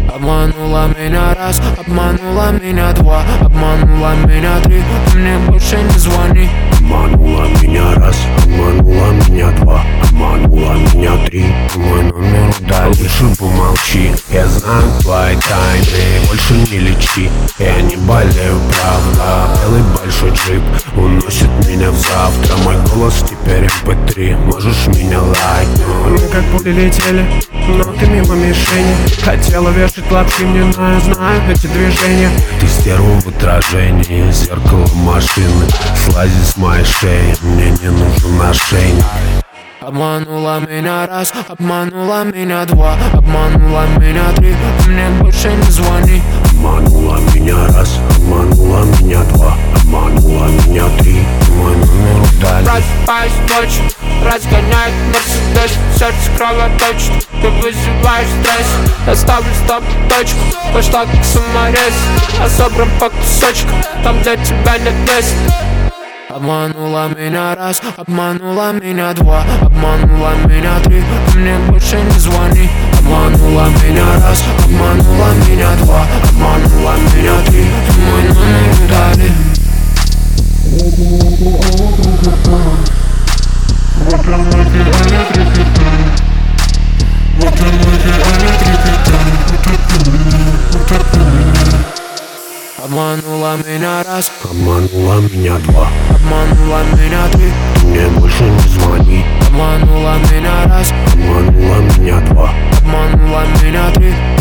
Обманула меня раз, обманула меня два, обманула меня три, мне больше не звони. Обманула меня раз, обманула меня два, обманула меня три, мой номер дай. Лучше помолчи, я знаю твои тайны, больше не лечи. Я не болею, правда, белый большой джип уносит меня в завтра. Мой голос теперь MP3, можешь меня лайкнуть. Мы как пули летели, но ты мимо мишени. Хотела вешать лапки мне, но я знаю эти движения. Ты стерва в отражении, зеркало машины. Слази с моей шеи, мне не нужен ошейник. Обманула меня раз, обманула меня два, обманула меня три, мне больше не звони. Обманула меня раз, обманула меня два, обманула меня три, мой номер удали. Просыпаюсь ночью, разгоняет Мерседес, сердце кровоточит, ты вызываешь стресс. Я ставлю стоп точку, пошла как саморез, а собран по кусочкам, там для тебя нет места. Обманула меня раз, обманула меня два, обманула меня три, мне больше не звони. Обманула меня раз, обманула меня два, обманула меня три, мой номер удали. Обманула меня раз, Обманула меня два, обманула меня три, мне больше не звони. обманула меня раз, Обманула меня два, обманула меня три.